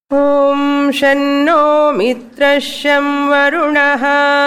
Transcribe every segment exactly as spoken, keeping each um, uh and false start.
ॐ शन्नो मित्रश्यं वरुणः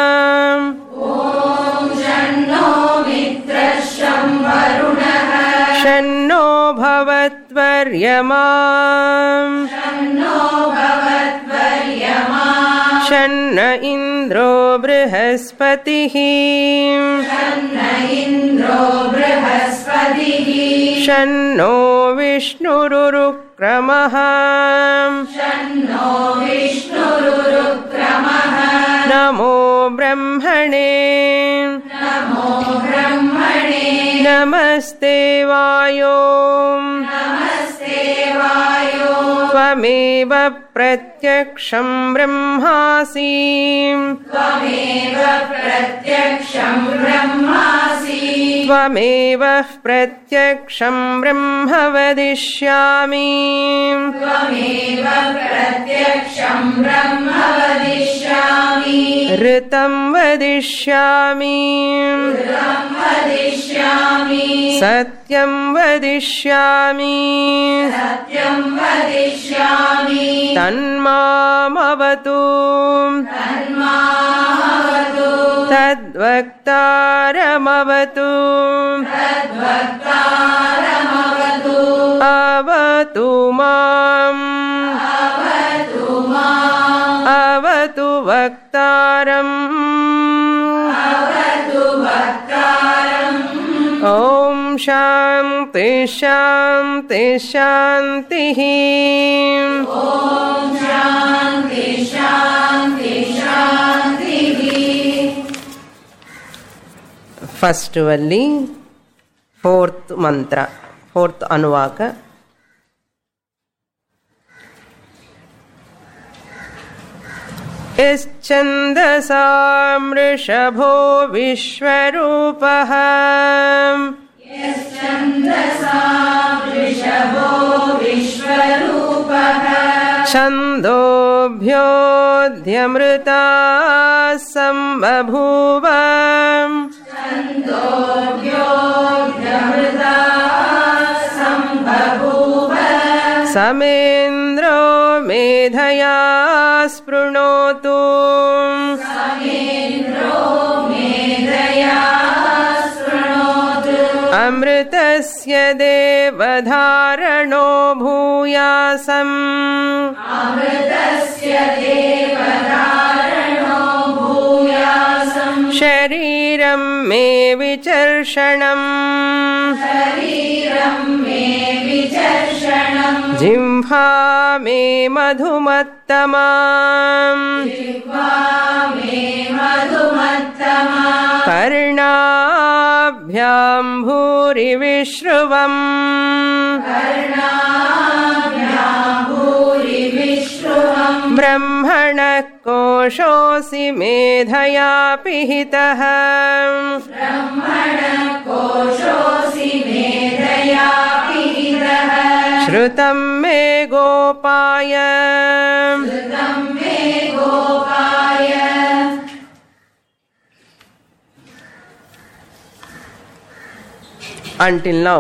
ॐ शन्नो मित्रश्यं वरुणः शन्नो भवत्वर्यमा शन्नो भवत्वर्यमा शन्न इन्द्रो बृहस्पतिः शन्न इन्द्रो बृहस्पतिः शन्नो विष्णुरुक्रमः शन्नो विष्णुरुक्रमः नमो ब्रह्मणे नमो ब्रह्मणे नमस्ते वायो नमस्ते वायो त्वमेव प्रत्यक्षं ब्रह्मासि त्वमेव प्रत्यक्षं ब्रह्मासि त्वमेव प्रत्यक्षं ब्रह्म वदिष्यामि त्वमेव प्रत्यक्षं ब्रह्म वदिष्यामि ऋतं वदिष्यामि ऋतं वदिष्यामि सत्यं वदिष्यामि सत्यं वदिष्यामि तन्मामवतु तन्मामवतु तद्वक्तारमवतु तद्वक्तारमवतु अवतु माम् अवतु माम् अवतु वक्तारम् अवतु वक्तारम् ॐ शान्ति शान्ति शान्तिः ॐ शान्ति शान्ति शान्तिः फस्ट वल्ली फोर्थ मंत्र फोर्थ अनुवाक यश्चन्दसा मृषभो विश्वरूपः यश्चन्दसा वृषभो विश्वरूपः छन्दोभ्योऽध्यमृता सम्बभूव छन्दोभ्योऽध्यमृता सम्बभूव समेन्द्रो मेधया स्पृणोतु समेन्द्रो मेधया स्पृणोतु अमृतस्य देवधारणो भूयासम् अमृतस्य देवधारणो भूयासम् शरीरं मे विचर्षणम् शरीरं मे विचर्षणम् जिह्वा मे मधुमत्तमा जिह्वा मे मधुमत्तमा कर्णाभ्यां भूरिविश्रुवम् कर्णाभ्यां भूरिविश्रुवम् ब्रह्मणः कोशोऽसि मेधया पिहितः ब्रह्मणः कोशोऽसि मेधया पिहितः श्रुतं मे गोपाय श्रुतं मे गोपाय Until now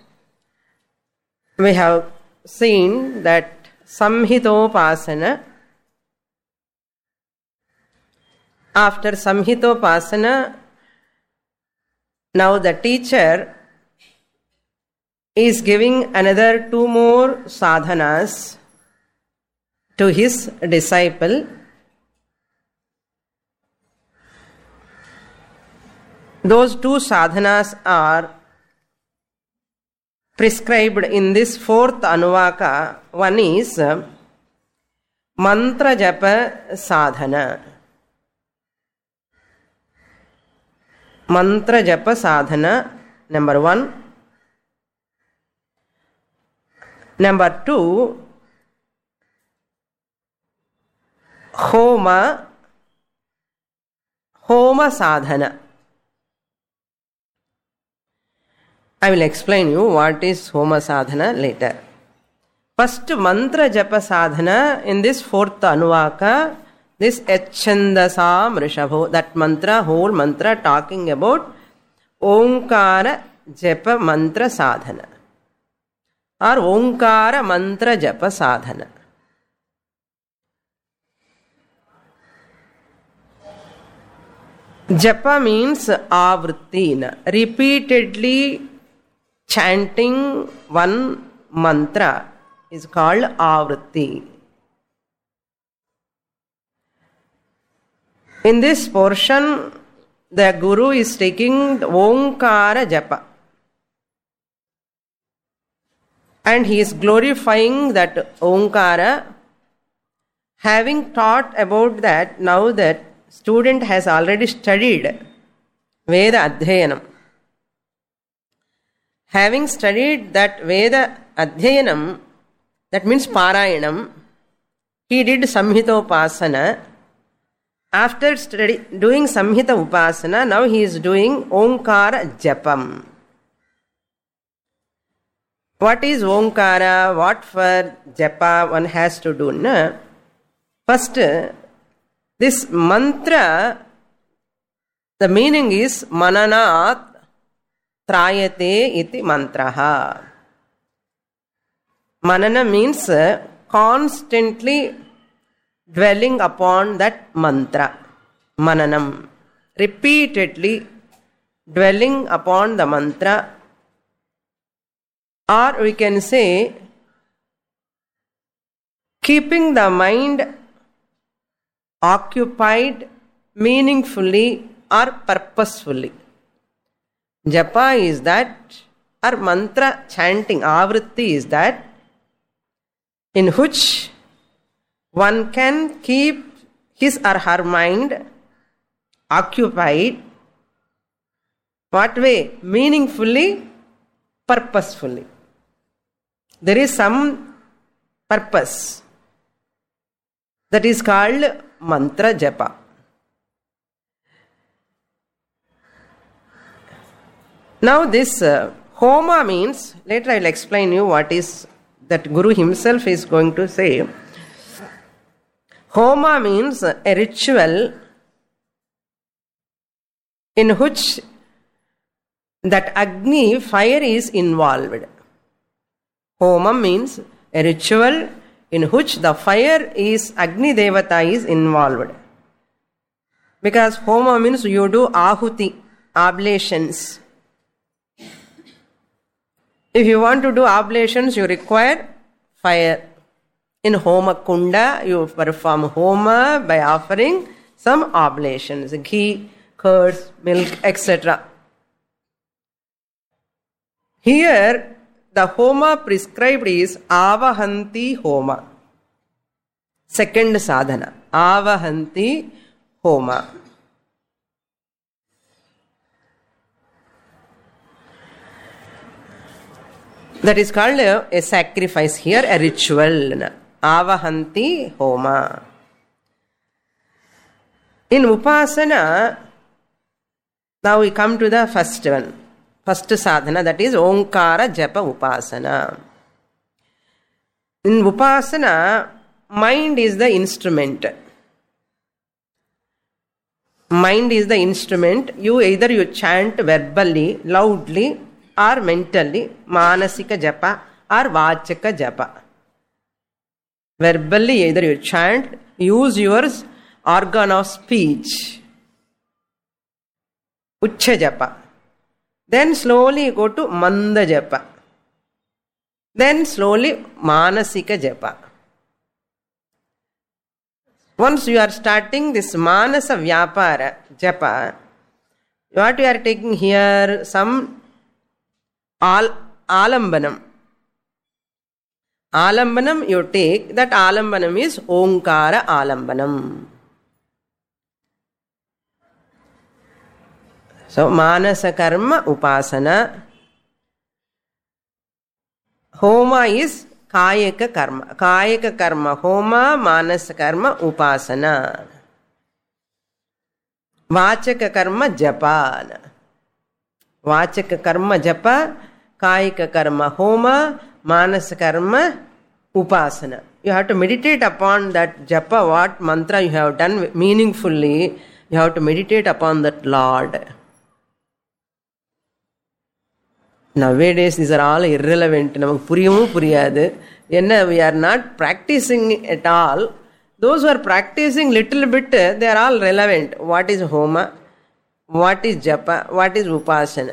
we have seen that Samhitopasana. After Samhitopasana, now the teacher is giving another two more sadhanas to his disciple. Those two sadhanas are prescribed in this fourth anuvaka. One is mantra japa sadhana. Mantra japa sadhana, number one. Number two, homa, homa sadhana. I will explain you what is homa sadhana later. First, mantra japa sadhana in this fourth anuvaka, this Yachandasa Mrishabho, that mantra, whole mantra talking about Omkara japa mantra sadhana or Omkara mantra japa sadhana. Japa means avritti, repeatedly chanting one mantra is called avritti. In this portion, the Guru is taking Omkara Japa. And he is glorifying that Omkara. Having taught about that, now that student has already studied Veda Adhyayanam. Having studied that Veda Adhyayanam, that means Parayanam, he did Samhita Upasana. After study, doing Samhita Upasana, now he is doing Omkara Japam. What is Omkara? What for Japa one has to do? No? First, this mantra, the meaning is Mananat Trayate iti mantraha. Manana means constantly dwelling upon that mantra. Mananam. Repeatedly dwelling upon the mantra. Or we can say, keeping the mind occupied meaningfully or purposefully. Japa is that, or mantra chanting, avritti is that, in which one can keep his or her mind occupied. What way? Meaningfully, purposefully. There is some purpose. That is called mantra japa. Now this uh, homa means, later I will explain you what is that Guru himself is going to say. Homa means a ritual in which that Agni, fire, is involved. Homa means a ritual in which the fire is, Agni Devata is involved. Because Homa means you do ahuti, oblations. If you want to do oblations, you require fire. In Homa Kunda, you perform Homa by offering some oblations, ghee, curds, milk, et cetera. Here, the Homa prescribed is Avahanti Homa. Second sadhana, Avahanti Homa. That is called a, a sacrifice here, a ritual. Avahanti Homa. In Upasana, now we come to the first one. First sadhana, that is Omkara Japa Upasana. In Upasana, mind is the instrument. Mind is the instrument. You either you chant verbally, loudly, or mentally, Manasika Japa or Vachaka Japa. Verbally, either you chant, use your organ of speech. Ucha Japa. Then slowly you go to Manda Japa. Then slowly Manasika Japa. Once you are starting this Manasa Vyapara Japa, what you are taking here, some al- Alambanam. Alambanam you take, that Alambanam is Omkara Alambanam. So, Manasa Karma Upasana. Homa is Kayaka Karma. Kayaka Karma Homa, Manasa Karma Upasana. Vachaka Karma Japa. Vachaka Karma Japa, Kayaka Karma Homa, Manasa Karma Upasana. You have to meditate upon that Japa, what mantra you have done meaningfully. You have to meditate upon that Lord. Nowadays, these are all irrelevant. We are not practicing at all. Those who are practicing little bit, they are all relevant. What is Homa? what is japa, what is upasana.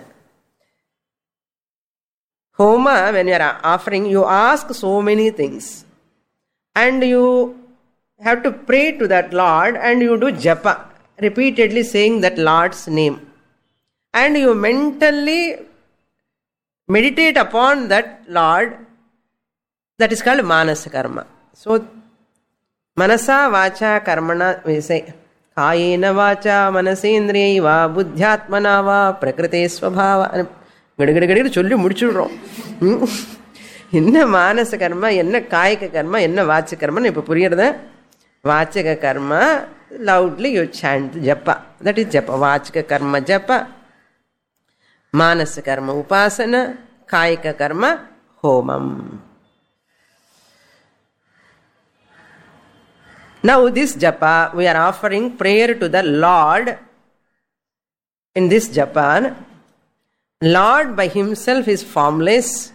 Homa, when you are offering, you ask so many things. And you have to pray to that Lord and you do japa, repeatedly saying that Lord's name. And you mentally meditate upon that Lord. That is called manasa karma. So, manasa vacha karmana, we say, kayena vacha manasendriyaiva buddhyatmana va prakrite svabhava. Gadi சொல்லி முடிச்சுடுறோம். என்ன மானச கர்மா, என்ன காய்க கர்மா, என்ன வாச்ச கர்மன்னு இப்போ புரியுறதா? வாச்சக கர்மா, loudly you chant japa. That is japa. Vachika karma japa. Manasa karma upasana. Kayika karma homam. Now this japa, we are offering prayer to the Lord. In this japa, Lord by himself is formless.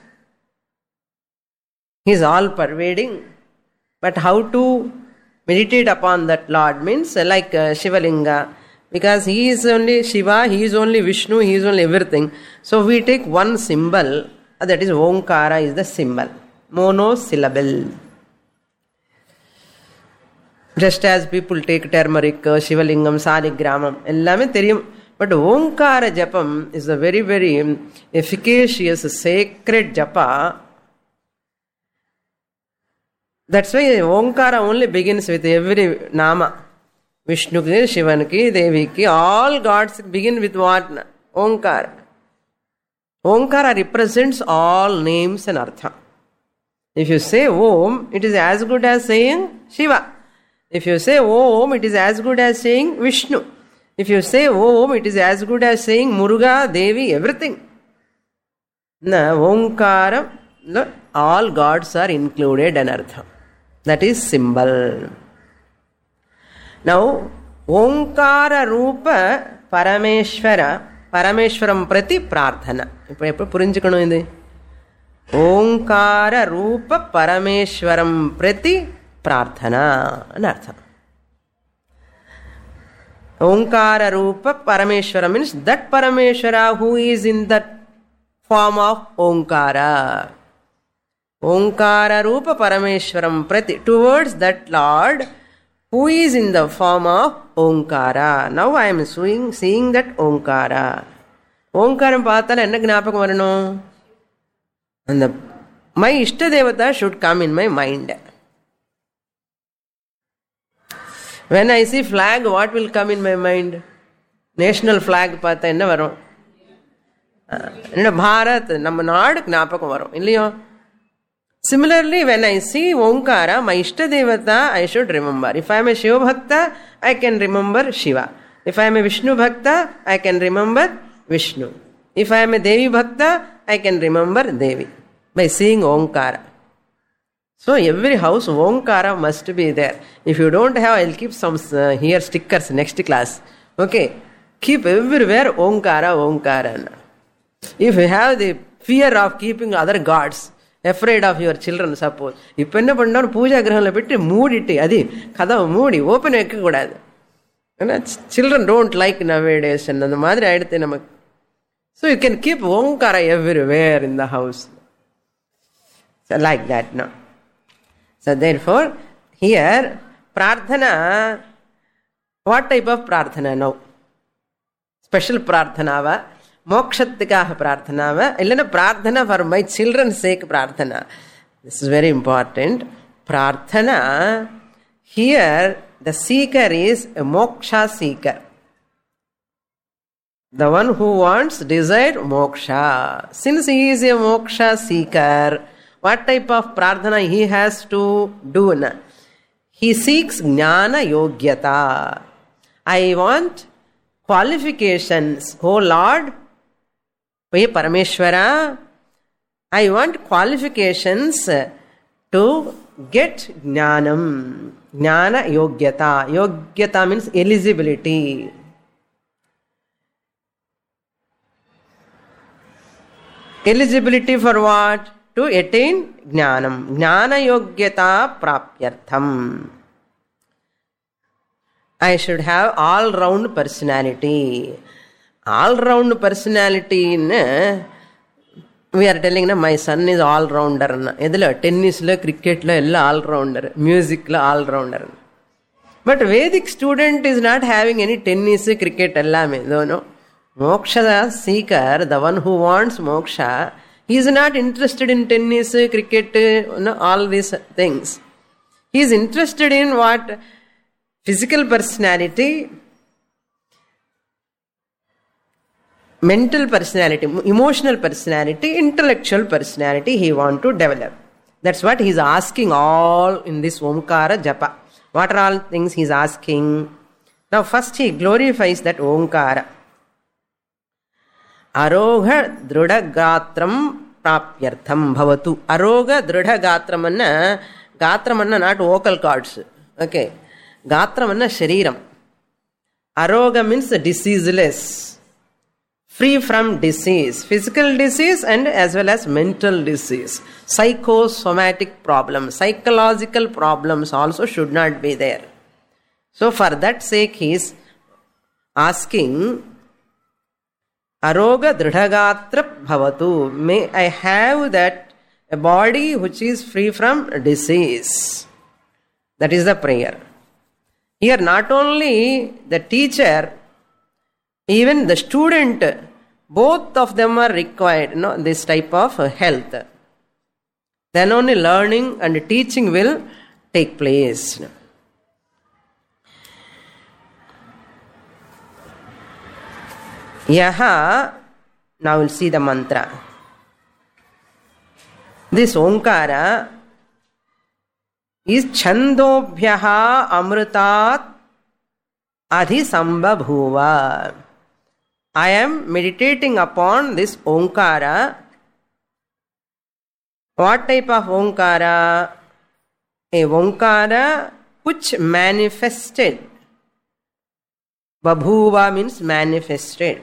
He is all pervading. But how to meditate upon that Lord means like uh, Shivalinga. Because he is only Shiva, he is only Vishnu, he is only everything. So we take one symbol, that is Omkara is the symbol. Monosyllable. Just as people take turmeric, uh, Shivalingam, Saligramam, ellame theriyum. But Omkara Japam is a very, very efficacious, sacred japa. That's why Omkara only begins with every nama. Vishnu ki, Shivan ki, Devi ki, all gods begin with what? Omkara. Omkara represents all names and artha. If you say Om, it is as good as saying Shiva. If you say Om, it is as good as saying Vishnu. If you say Om, it is as good as saying Muruga, Devi, everything. Na Omkara, no, all gods are included in artha. That is symbol. Now, Omkara Rupa Parameshwara, Parameshwaram Prati Prarthana. Now, purinjikanu indi. Omkara Rupa Parameshwaram Prati Prarthana. Anartha. Omkara Rupa Parameshwara means that Parameshwara who is in that form of Omkara. Omkara Rupa Parameshwaram Prati, towards that Lord who is in the form of Omkara. Now I am seeing, seeing that Omkara. Omkaram paathala enna gnapakam varanum? And the, my Ishta Devata should come in my mind. When I see flag, what will come in my mind? National flag paatha enna varum? Bharat, nama naadu gnapakam varum. Illaiyo? Similarly, when I see Omkara, my Ishta Devata, I should remember. If I am a Shiva Bhakta, I can remember Shiva. If I am a Vishnu Bhakta, I can remember Vishnu. If I am a Devi Bhakta, I can remember Devi. By seeing Omkara. So every house, Omkara must be there. If you don't have, I will keep some uh, here stickers next class. Okay. Keep everywhere Omkara, Omkara. If you have the fear of keeping other gods, afraid of your children, suppose. If you have puja grahanla pitti mooditi adi kadava moodi open ekka kodadu. Children don't like nowadays and the madri aiduthe namak. So you can keep Omkara everywhere in the house. So like that, no. So therefore, here prarthana, what type of prarthana now? Special prarthana va? Mokshatikaha prarthana va? Illana prarthana for my children's sake prarthana. This is very important. Prarthana, here the seeker is a moksha seeker. The one who wants desired moksha. Since he is a moksha seeker, what type of prarthana he has to do? Na? He seeks jnana yogyata. I want qualifications. Oh Lord, Hey Parameshwara, I want qualifications to get jnanam. Jnana yogyata. Yogyata means eligibility. Eligibility for what? To attain jnanam. Jnana yogyata prapyartham. I should have all-round personality. all-round personality in we are telling na my son is all-rounder na edula tennis la cricket la ella all-rounder music la all-rounder but Vedic student is not having any tennis cricket ellame no moksha seeker the one who wants moksha he is not interested in tennis cricket no, all these things he is interested in what physical personality mental personality, emotional personality, intellectual personality he want to develop. That's what he is asking all in this Omkara Japa. What are all things he is asking? Now first he glorifies that Omkara. Arogha Drudha Gatram Prapyartham Bhavatu. Arogha Drudha Gatram anna, Gatram anna not vocal cords. Okay. Gatram anna Shariram. Arogha means diseaseless. Free from disease, physical disease and as well as mental disease, psychosomatic problems, psychological problems also should not be there. So for that sake he is asking, Aroga Dridhagatra Bhavatu, may I have that a body which is free from disease. That is the prayer. Here not only the teacher, even the student, both of them are required, you know, this type of health. Then only learning and teaching will take place. Yaha, now we'll see the mantra. This Omkara is Chandobhyaha Amrutat Adhisambhabhuva. I am meditating upon this Omkara. What type of Omkara? A Omkara which manifested. Babhuva means manifested.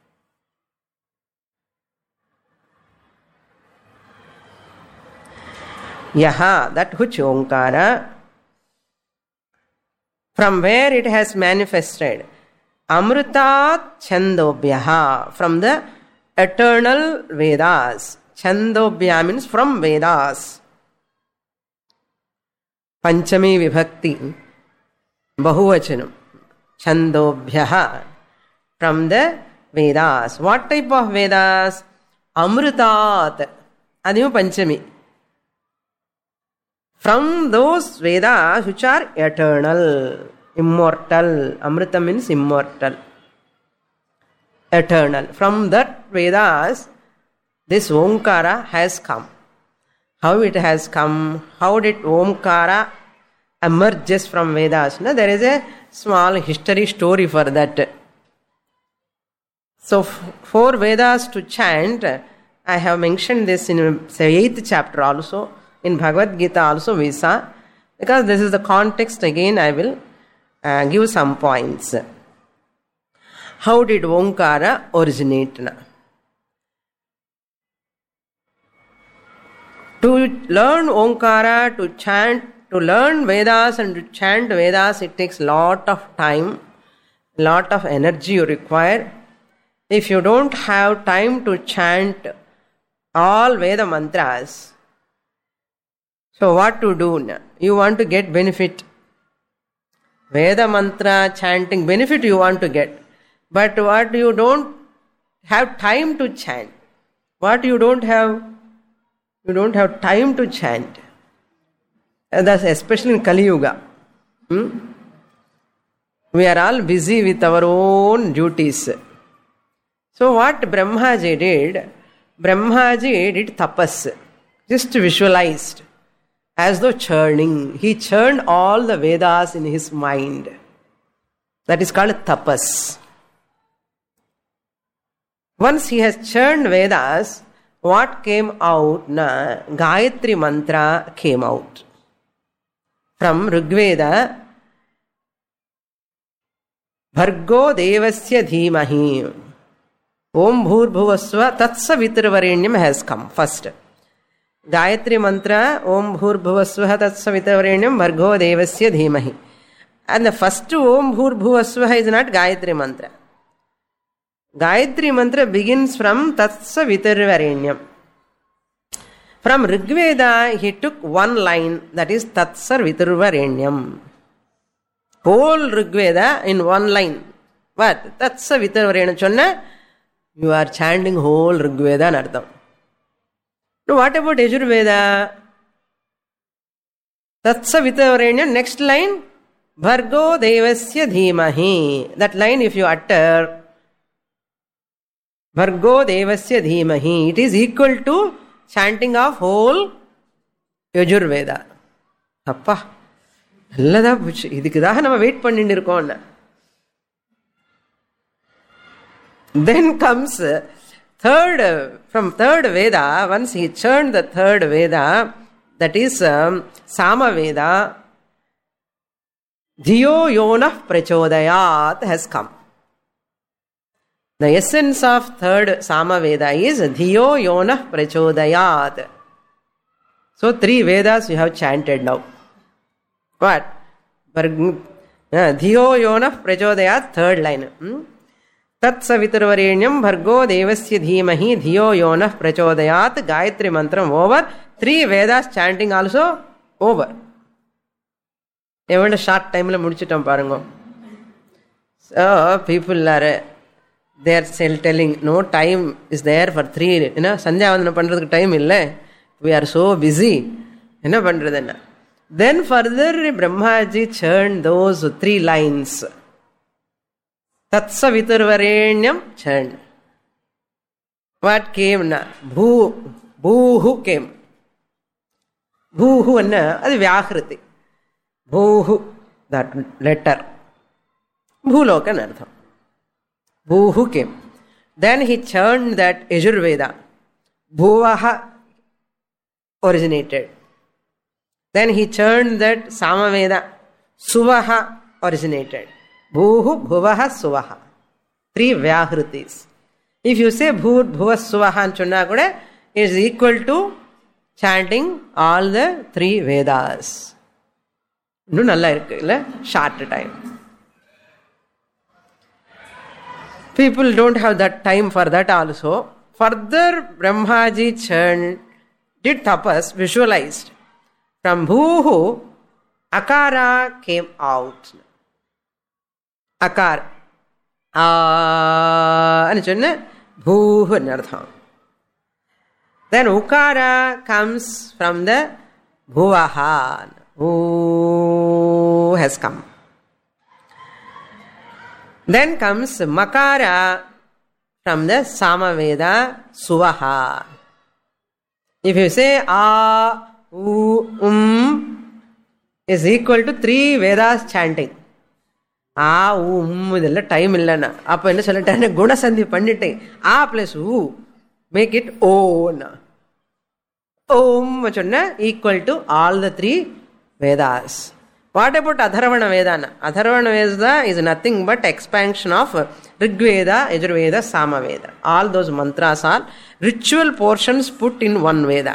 Yaha, that which Omkara, from where it has manifested. Amrutat Chandobhyaha, from the eternal Vedas. Chandobhya means from Vedas. Panchami Vibhakti, Bahuvachanam. Chandobhyaha, from the Vedas. What type of Vedas? Amrutat, Adimu Panchami. From those Vedas which are eternal, immortal. Amrita means immortal, eternal. From that Vedas, this Omkara has come. How it has come? How did Omkara emerges from Vedas? No, there is a small history story for that. So, for Vedas to chant, I have mentioned this in the eighth chapter also. In Bhagavad Gita also we saw. Because this is the context, again I will Uh, give some points. How did Omkara originate? To learn Omkara, to chant, to learn Vedas and to chant Vedas, it takes lot of time, lot of energy you require. If you don't have time to chant all Veda mantras, so what to do? You want to get benefit. Veda mantra chanting benefit you want to get, but what you don't have time to chant, what you don't have, you don't have time to chant. And that's especially in Kali Yuga. Hmm? We are all busy with our own duties. So what Brahmaji did, Brahmaji did tapas, just visualized. As though churning. He churned all the Vedas in his mind. That is called tapas. Once he has churned Vedas, what came out? Na, Gayatri mantra came out. From Rigveda, Bhargo Devasya Dhimahi. Om Bhurbhuvasva Tatsavitarvarenyam has come first. Gayatri mantra, Om Bhurbhuvasvaha Tatsavitarenyam Bhargo Devasya Dhimahi. And the first Om Bhurbhuvasvaha is not Gayatri mantra. Gayatri mantra begins from Tatsa Vitarvarenyam. From Rigveda, he took one line, that is Tatsa Vitarvarenyam. Whole Rigveda in one line. What? Tatsa Vitarvarenyam chonna, you are chanting whole Rigveda nardam. Now what about Yajurveda? Tatsa Vitarvarenyam, next line, Bhargo Devasya Dhimahi. That line if you utter, Bhargo Devasya Dhimahi, it is equal to chanting of whole Yajurveda. Appa, allada puchu. Idukkudaga nama wait pannindi irukom. Then comes third, from third Veda, once he churned the third Veda, that is um, Sama Veda, Dhiyo Yonah Prachodayat has come. The essence of third Sama Veda is Dhiyo Yonah Prachodayat. So three Vedas you have chanted now. What? Dhiyo Yonah Prachodayat, third line. Hmm? Tat Savitarvarenyam Bhargo Devasya Dhimahi Dhiyo Yonah Prachodayat. Gayatri Mantram over. Three Vedas chanting also over. Even a short time la mudichitam parango. So people are they are still telling no time is there for three. You know, Sandhya Vandana pandradhukku time illa. We are so busy. You know, pandradana. Then further Brahmaji churned those three lines. Tatsa Vitarvarenyam churned. What came na? Bhu, Bhuhu came. Bhuhu anna, adi Vyakriti. Bhuhu, that letter. Bhuloka anartham. Bhuhu came. Then he churned that Yajurveda. Bhuvaha originated. Then he churned that Samaveda. Suvaha originated. Bhuhu, Bhuvaha, Suvaha. Three Vyahritis. If you say Bhu, Bhuva, Suvaha and Chunna kuda, it is equal to chanting all the three Vedas. No nalla irukku illa, short time. People don't have that time for that also. Further Brahmaji churned, did tapas, visualized. From Bhuhu, Akara came out. Akar. Ani chonna Bhuhu anartham. Then Ukara comes from the Bhuvaha. Who has come. Then comes Makara from the Samaveda Suvaha. If you say A, U, Um is equal to three Vedas chanting. A, U, Um idella time illana. Appo enna sollitane guna sandhi pannite. A plus U make it O na. Om chonna equal to all the three Vedas. What about Atharvana Vedana? Atharvana Veda is nothing but expansion of Rigveda, Yajurveda, Samaveda. All those mantras are ritual portions put in one Veda.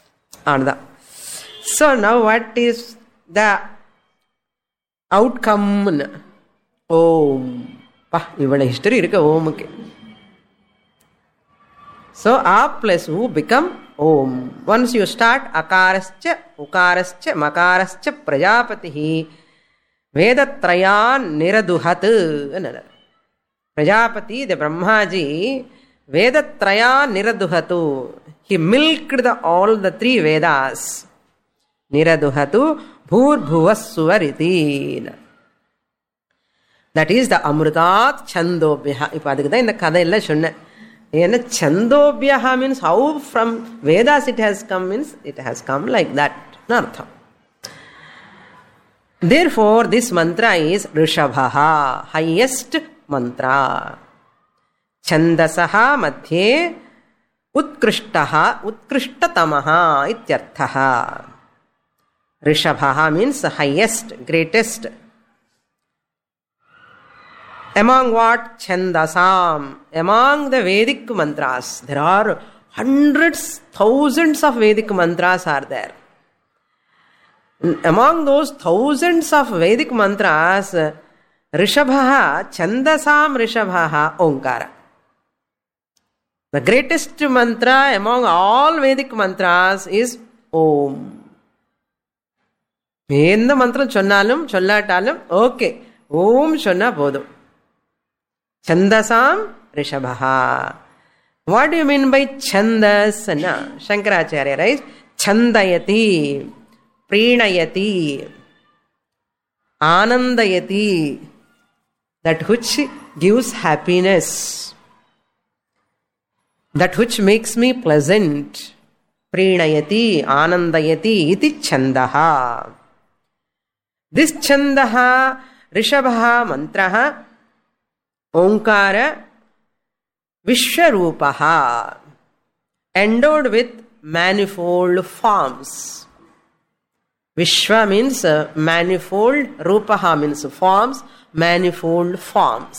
So now what is the outcome? Om. Pa, even history irukku Om ke. So A plus U become Om. Once you start Akarascha, Ukarascha, Makarascha, Prajapatihi, Vedatrayan Niraduhat. Prajapati, the Brahmaji, Vedatrayan Niraduhatu. He milked the, all the three Vedas. Niraduhatu, Bhur Bhuvasuvariti. That is the Amrutat Chandobhya. Ipadikada in the Kada illa shunna. Chandobhyaha means how from Vedas it has come, means it has come like that. Nartham. Therefore, this mantra is Rishabhaha, highest mantra. Chandasaha madhye utkrishtaha utkrishtatamaha ityarthaha. Rishabhaha means the highest, greatest. Among what? Chandasam. Among the Vedic mantras. There are hundreds, thousands of Vedic mantras are there. Among those thousands of Vedic mantras, Rishabhaha, Chandasam Rishabhaha, Omkara. The greatest mantra among all Vedic mantras is Om. எந்த மந்திரம் சொன்னாலும் சொல்லாட்டாலும் okay, ஓம் சொன்னா போதும். சந்தசாம் ரிஷபஹா. What do you mean by chandas? Shankaracharya writes, chandayati, preenayati, anandayati, that which gives happiness, that which makes me pleasant. Preenayati, anandayati, iti chandaha. This chandaha, rishabha mantraha, onkara, Vishwarupaha, endowed with manifold forms. Vishwa means uh, manifold, Rupaha means forms, manifold forms.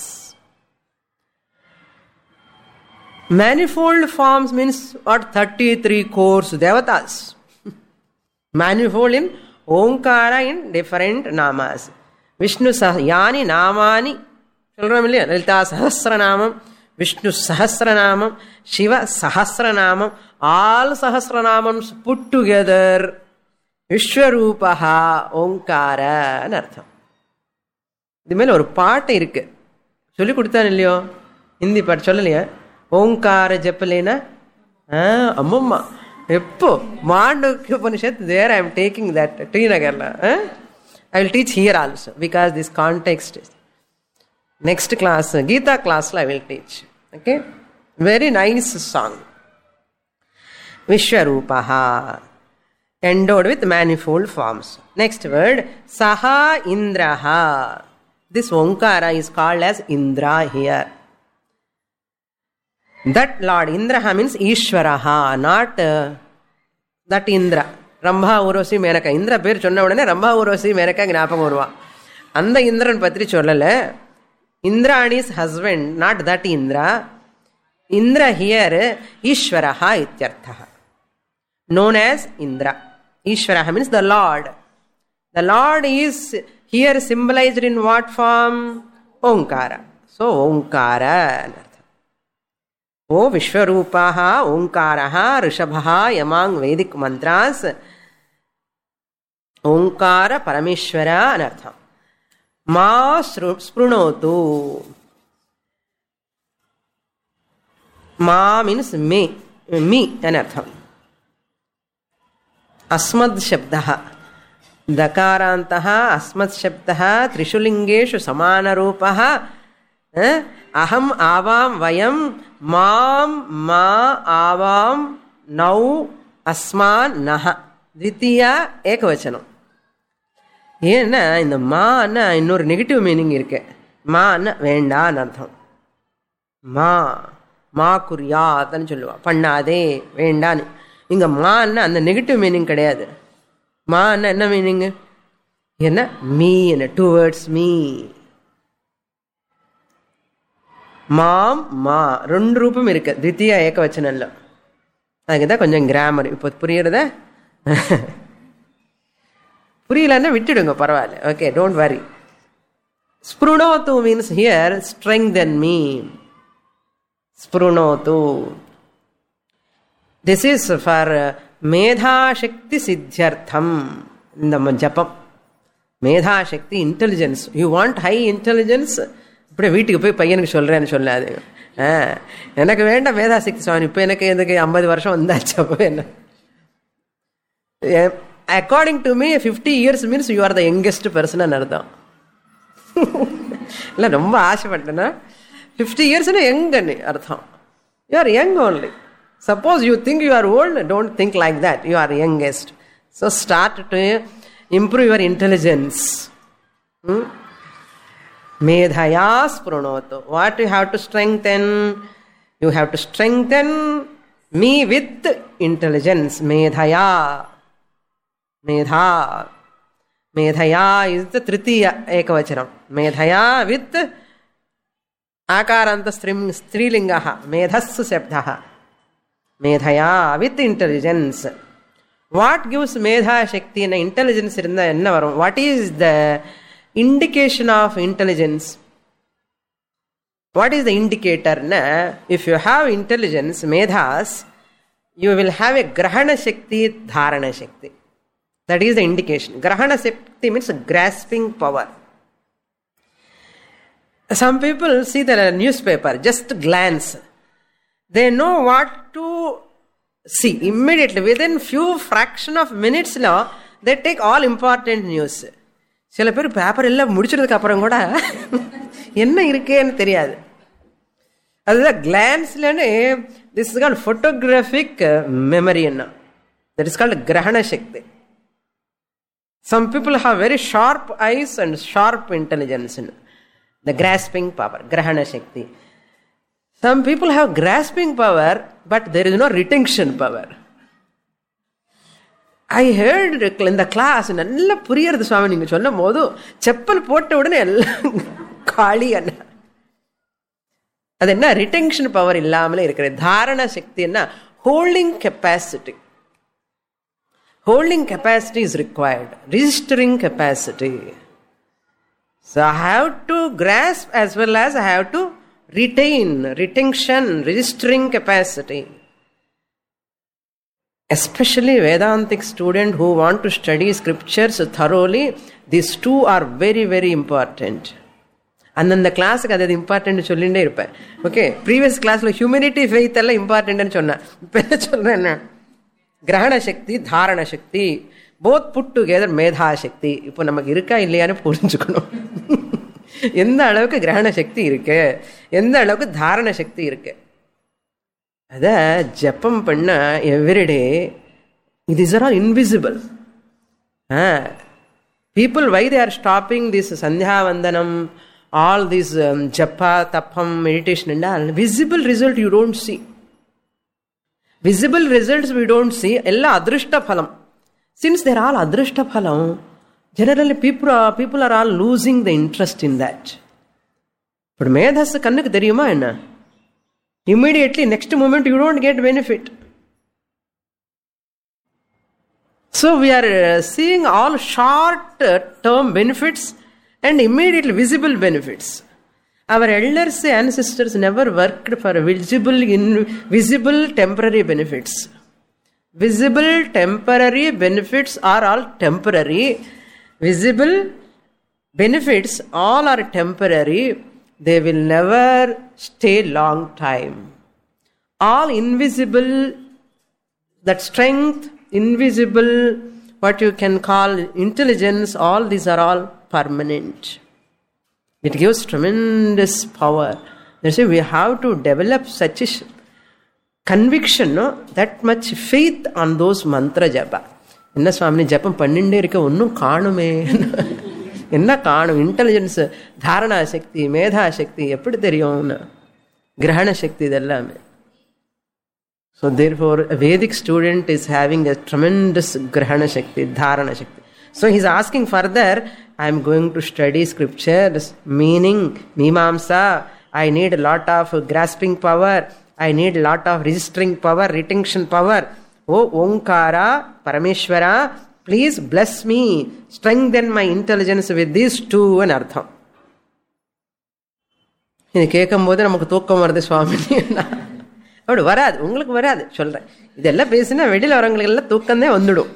Manifold forms means what? thirty-three cores devatas. Manifold in Onkara in different namas. Vishnu sah yani namani. Children, Lalita Sahasranamam, Vishnu Sahasranamam, Shiva Sahasranamam, all Sahasranamams put together, Vishwarupaha Onkara anartham. இது மேல ஒரு பாட்டு இருக்கு, சொல்லி கொடுத்தான் இல்லையோ, ஹிந்தி பாட்டு சொல்லலையா? ஓங்கார ஜப்பலேனா அம்மம்மா எப்போ மாண்டூக்கிய Upanishad, there I am taking that Trinagarla. I will teach here also because this context is. Next class, Gita class I will teach. Okay, very nice song. Vishwarupaha, endowed with manifold forms. Next word, Saha Indraha. This Onkara is called as Indra here. That Lord Indraha means Ishwaraha, not uh, that Indra. Rambha Urosi Menaka. Indra பேர் சொன்ன உடனே ரம்பா உரோசி மேனகா ஞாபகம் வருவா. அந்த இந்திரன் பற்றி சொல்லல. Indrani's husband, not that Indra. Indra here, Ishwaraha ityarthaha. Known as Indra. Ishwaraha means the Lord. The Lord is here symbolized in what form? Onkara. So Onkara. O Vishwarupaha, Onkaraha, Rishabhaha, among Vedic mantras. Onkara Parameshwara anartham. Ma sprunotu. Ma means me, me anartham. Asmad shabdaha. Dakarantaha asmad shabdaha trishulingeshu samana rupaha. Aham avam vayam mam ma avam nau asman naha. Dvitiya ekavachanam. ஏன்னா இந்த மான்னா இன்னொரு negative meaning இருக்கு. மான்னா வேண்டான்னு அர்த்தம். மா மா குறியாதன்னு சொல்லுவா, பண்ணாதே வேண்டான்னு. இங்க மான்னா அந்த நெகட்டிவ் மீனிங் கிடையாது. மான்னா என்ன மீனிங்? என்ன மீ, என்ன டுவர்ட்ஸ் மீ. மாம் மா ரெண்டு ரூபம் இருக்கு தித்தியா ஏகவச்சனம்ல. அதுக்குதான் கொஞ்சம் கிராமர் இப்போ புரியுறத. புரியலன்னா விட்டுடுங்க, பரவாயில்ல. Okay, don't worry. ஸ்புருணோத்து மீன்ஸ் ஹியர் ஸ்ட்ரெங்தன் மீ. ஸ்புருணோத்து. திஸ் இஸ் ஃபார் மேதாசக்தி சித்தியர்த்தம். இந்த ஜபம் மேதாசக்தி, intelligence. You want high intelligence, இப்படியே வீட்டுக்கு போய் பையனுக்கு சொல்றேன்னு சொல்லாது. எனக்கு வேண்டாம் மேதாசக்தி சுவாமி, இப்போ எனக்கு எதுக்கு ஐம்பது வருஷம் வந்தாச்சு. அப்போ என்ன, according to me fifty years means you are the youngest person ன்னு அர்த்தம். இல்லை ரொம்ப ஆசைப்பட்டேன்னா fifty years யங்குன்னு அர்த்தம். You are young only. Suppose you think you are old, don't think like that. You are youngest. So start to improve your intelligence. Hmm? Medhaya sprunotu. What you have to strengthen? You have to strengthen me with intelligence. Medhaya. Medha. Medhaya is the tritiya ekavachanam. Medhaya with akaranta strilingaha. Medhassu shabdaha. Medhaya with intelligence. What gives medha shakti and intelligence irundha enna varum? What is the indication of intelligence? What is the indicator? Na? If you have intelligence, medhas, you will have a grahana shakti, dharana shakti. That is the indication. Grahana shakti means grasping power. Some people see the newspaper, just glance. They know what to see immediately. Within few fraction of minutes, now they take all important news. சில பேர் paper எல்லாம் முடிச்சதுக்கு அப்புறம் கூட என்ன இருக்கேன்னு தெரியாது. அதுதான் கிளான்ஸ்லன்னு this is called photographic memory. என்ன தட் இஸ் கால்ட் கிரகண சக்தி. Some people have very sharp eyes and sharp intelligence. The grasping power, கிரகண சக்தி. Some people have grasping power, but there is no retention power. I heard in the class, நல்லா புரியுறது சுவாமி நீங்க சொல்லும் போது, செப்பல் போட்ட உடனே எல்லாம் காளி அண்ணா. அது என்ன ரிட்டென்ஷன் பவர் இல்லாமலே இருக்கிற தாரண சக்தி. என்ன holding capacity. Holding capacity is required. Registering capacity. So I have to grasp as well as I have to retain, retention, registering capacity. Especially Vedantic student who want to study scriptures thoroughly, these two are very very important. அந்தந்த கிளாஸுக்கு அது important சொல்லிகிட்டே இருப்பேன். Okay, previous கிளாஸ்ல humanity faith எல்லாம் இம்பார்ட்டன்ட்னு சொன்னேன். இப்போ என்ன சொல்றேன்? என்ன கிரகண சக்தி, தாரண சக்தி, போத் புட் டுகெதர் மேதா சக்தி. இப்போ நமக்கு இருக்கா இல்லையான்னு புரிஞ்சுக்கணும். எந்த அளவுக்கு கிரகண சக்தி இருக்கு, எந்த அளவுக்கு தாரண சக்தி இருக்கு. அத ஜப்பம் பண்ண everyday it is all invisible. ah people, why they are stopping this sandhya vandanam, all this um, japa tapam meditation and all, visible result you don't see. Visible results we don't see. ella adrishta phalam. Since they are all adrishta phalam, generally people are, people are all losing the interest in that. But medhas kannukku theriyuma enna, immediately next moment you don't get benefit. So we are seeing all short term benefits and immediately visible benefits. Our elders, ancestors never worked for visible, invisible, temporary benefits. Visible temporary benefits are all temporary. Visible benefits all are temporary. They will never stay long time. All invisible, that strength, invisible, what you can call intelligence, all these are all permanent. It gives tremendous power. That's why we have to develop such a conviction, no? That much faith on those mantra japa. என்ன சுவாமி ஜப்பம் பண்ணிண்டே இருக்க ஒன்றும் காணுமே, என்ன காணும்? Intelligence, தாரணா சக்தி, மேதா சக்தி எப்படி தெரியும்னு, கிரகண சக்தி இதெல்லாமே. So therefore a Vedic student is having a tremendous grahana shakti, dharana shakti. So he is asking further, I am going to study scriptures, meaning mimamsa, I need a lot of grasping power, I need a lot of registering power, retention power. Oh Omkara, Parameshwara, please bless me, strengthen my intelligence with these two and artham. இது கேட்கும் போது நமக்கு தூக்கம் வருது சுவாமி. அப்படி வராது, உங்களுக்கு வராது சொல்றேன். இதெல்லாம் பேசினா வெளியில் வரவங்களுக்கு எல்லாம் தூக்கம்தான் வந்துடும்.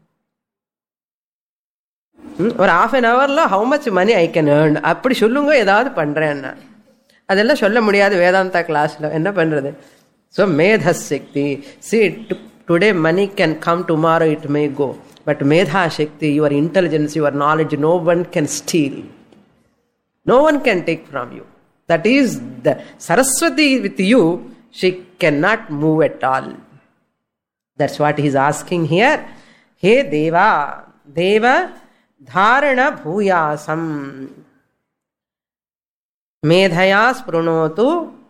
ஒரு ஹாஃப் அன் ஹவர்ல how much money I can earn அப்படி சொல்லுங்க, ஏதாவது பண்றேன்னா. அதெல்லாம் சொல்ல முடியாது வேதாந்தா கிளாஸ்ல, என்ன பண்றது? ஸோ மேதா சக்தி. See today money can come, tomorrow it may go, but மேதா சக்தி, your intelligence, your knowledge, no one can steal, no one can take from you. That is the Saraswati with you. She cannot move at all. That's what he is asking here. Hey Deva, Deva dharana bhuyasam medhaya sprunotu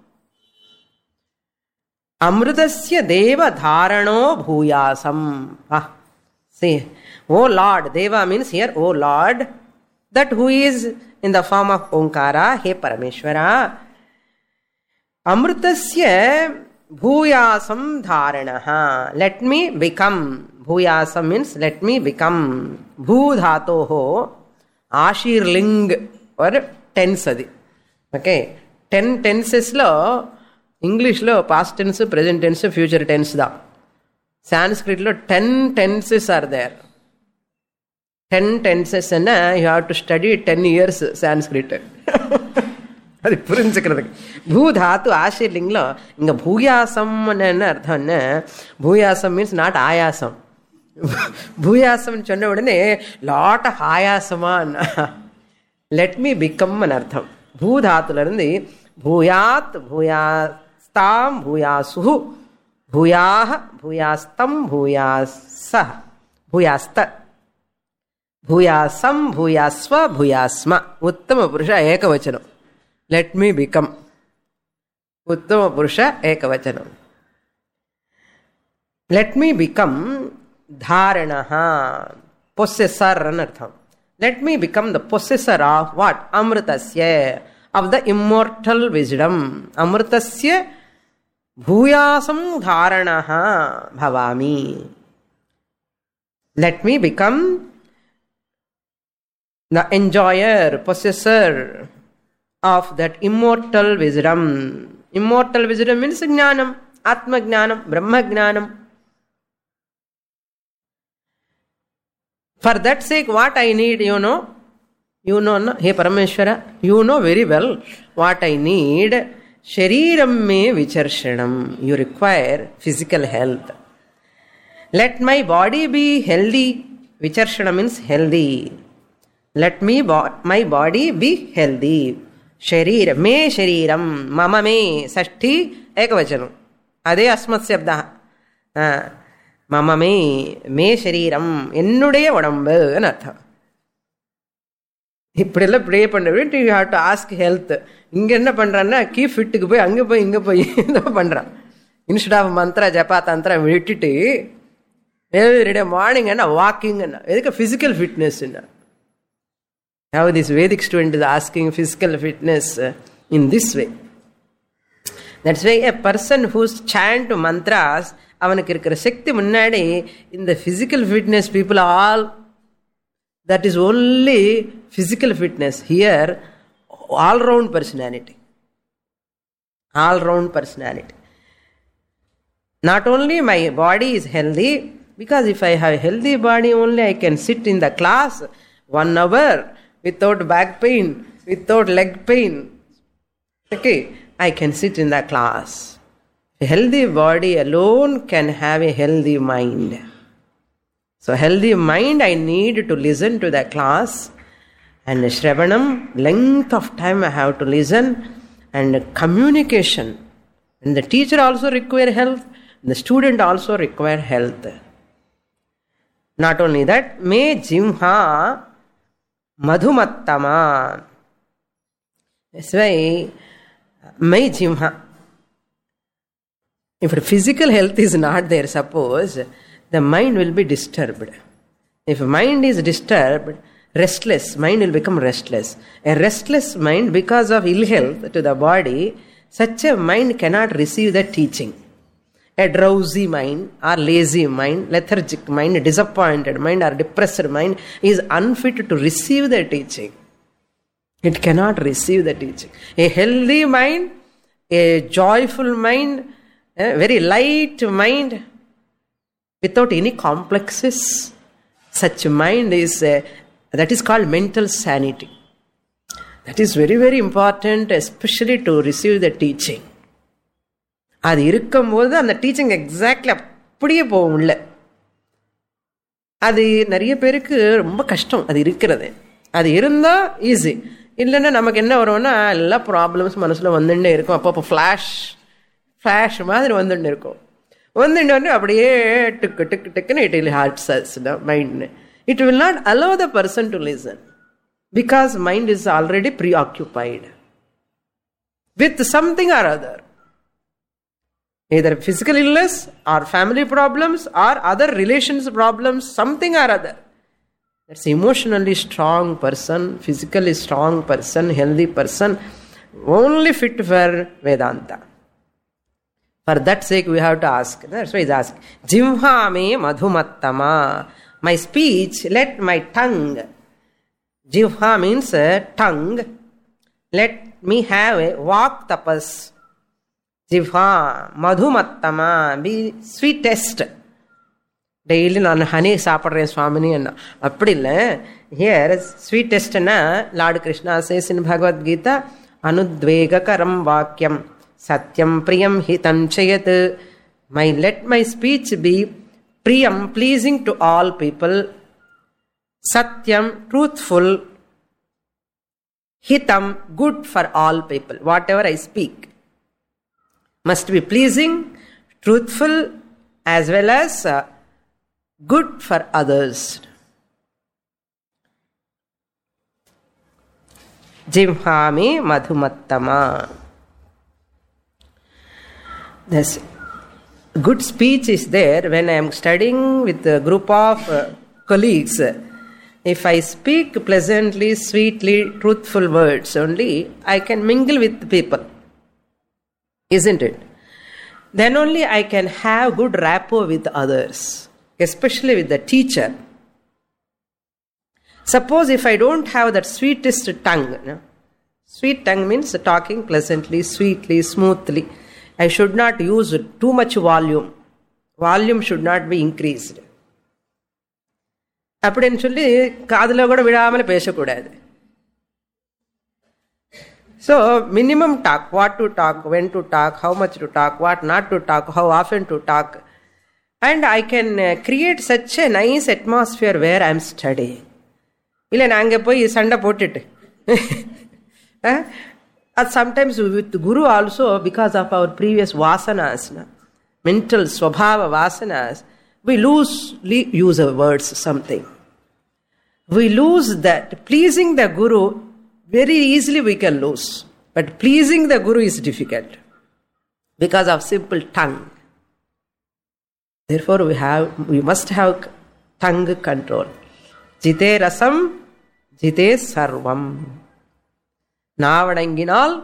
amrutasya deva dharano bhuyasam. Ah, see, oh Lord, Deva means here, oh Lord, that who is in the form of Omkara, hey Parameshwara. Amrutasya bhuyasam dharanaha. Let me become. Bhuyasam means let me become. Bhu dhatoho ashirling or tense adi. Okay. Ten టెన్సెస్లో ఇంగ్లీష్లో past tense, present tense, future tense దా. సాంస్క్రిట్లో ten tenses are there. Ten tenses అన్నా you have to study ten years Sanskrit. అది புரிஞ்சுக்கிறதுக்கு. భూధాతు ఆశీర్లింగ్లో ఇంకా భూయాసం అని అర్థం என்ன, భూయాసం మీన్స్ నాట్ ఆయాసం. భూయాసం சொன்ன உடனே లాట్ ఆఫ్ ఆయాసమా అన్న, లెట్ మీ బికమ్ అని అర్థం. భూధాతులருந்து భూయాత్, భూయాస్తాం, భూయాసు, భూయాహ, భూయాస్తం, భూయాస, భూయాస్త, భూయాసం, భూయాస్వ, భూయాస్మ. ఉత్తమ పురుష ఏకవచనం. లెట్ మీ బికమ్ ఉత్తమ పురుష ఏకవచనం. లెట్ మీ బికమ్ ధారణ, పొస్సెసర్ అని అర్థం. Let me become the possessor of what? అమృతస్య, ఆఫ్ ద ఇమ్మోర్టల్ విజ్డమ్. అమృతస్య భూయాసం ధారణ భవామి. Let me become the enjoyer, possessor of that immortal wisdom. Immortal wisdom means jnanam, atma jnanam, brahma jnanam. For that sake, what I need, you know, you know, no? Hey Parameshwara, you know very well what I need. Shariram me vicharshanam. You require physical health. Let my body be healthy. Vicharshanam means healthy. Let me bo- my body be healthy. Sharira, me shariram, mama me, sashti, ekavachanam. Ade asmat shabda. Mama me, me shariram, ennudaya vadambu అని అర్థం. இப்படியெல்லாம் pray பண்ணுறது, you have to ask health. இங்கே என்ன பண்ணுறான்னா, key ஃபிட்டுக்கு போய் அங்கே போய் இங்கே போய் இதான் பண்ணுறான். இன்ஸ்டெட் ஆஃப் மந்த்ரா ஜபா தந்திரா விட்டுட்டு எவ்ரிடே மார்னிங் என்ன வாக்கிங் என்ன, எதுக்கு ஃபிசிக்கல் ஃபிட்னஸ் என்ன. How this Vedic student is asking physical fitness in this way. That's why a person who's chant mantras, avanukku irukra shakti munnadi, in the physical fitness people all, that is only physical fitness. Here all round personality, all round personality. Not only my body is healthy, because if I have a healthy body only I can sit in the class one hour without back pain, without leg pain. Okay, I can sit in the class. A healthy body alone can have a healthy mind. So healthy mind, I need to listen to the class. And Shravanam, length of time I have to listen. And communication. And the teacher also require health. The student also require health. Not only that, me jimha madhumattama. That's why my jimha. If physical health is not there, suppose, the mind will be disturbed. If mind is disturbed, restless, mind will become restless. A restless mind, because of ill health to the body, such a mind cannot receive the teaching. A drowsy mind or lazy mind, lethargic mind, disappointed mind or depressed mind is unfit to receive the teaching. It cannot receive the teaching. A healthy mind, a joyful mind, a very light mind, without any complexes, such mind is, uh, that is called mental sanity. That is very, very important, especially to receive the teaching. அது இருக்கும்போது அந்த teaching exactly அப்படியே போகும் உள்ள. அது நிறைய பேருக்கு ரொம்ப கஷ்டம் அது இருக்கிறது. அது இருந்தால் ஈஸி, இல்லைன்னா நமக்கு என்ன வரும்னா எல்லா ப்ராப்ளம்ஸ் மனசில் வந்துட்டே இருக்கும். அப்பப்போ ஃப்ளாஷ் ஃப்ளாஷ் மாதிரி வந்துட்டு இருக்கும். வந்துட்டு வந்து அப்படியே டிக்கு டிக்கு டிக்குன்னு it will harasses mind. It will not allow the person to listen, because mind is already preoccupied with something or other. Either physical illness or family problems or other relations problems, something or other. That's emotionally strong person, physically strong person, healthy person, only fit for Vedanta. For that sake we have to ask. That's why he's asking. Jimha me madhumattama. My speech, let my tongue. Jivha means uh, tongue. let me have a vak tapas. Jivha madhumattama, be sweetest. Daily நான் honey சாப்பிட்றேன் சுவாமினி என்ன அப்படி இல்லை. Here ஸ்வீட்டஸ்ட்னா Lord Krishna says in Bhagavad Gita அனுத்வேகரம் வாக்கியம் சத்யம் பிரியம் ஹிதம் சயத். My let my speech be priyam, pleasing to all people, satyam, truthful, hitam, good for all people. Whatever I speak must be pleasing, truthful, as well as uh, good for others. Jimhami madhumattama. That's good speech is there when I am studying with a group of uh, colleagues. If I speak pleasantly, sweetly, truthful words only, I can mingle with people. Isn't it? Then only I can have good rapport with others, especially with the teacher. Suppose if I don't have that sweetest tongue, no? Sweet tongue means talking pleasantly, sweetly, smoothly. I should not use too much volume. Volume should not be increased. அப்படின்னு சொல்லி காதில் கூட விடாமல் பேசக்கூடாது. So minimum talk, what to talk, when to talk, how much to talk, what not to talk, how often to talk. And I can create such a nice atmosphere where I am studying. இல்லை நான் அங்கே போய் சண்டை போட்டுட்டு and sometimes with Guru also, because of our previous vasanas, mental swabhava vasanas, we loosely use our words something. We lose that. Pleasing the Guru, very easily we can lose. But pleasing the Guru is difficult because of simple tongue. Therefore we have, we must have tongue control. Jite rasam, jite sarvam. நாவடங்கினால்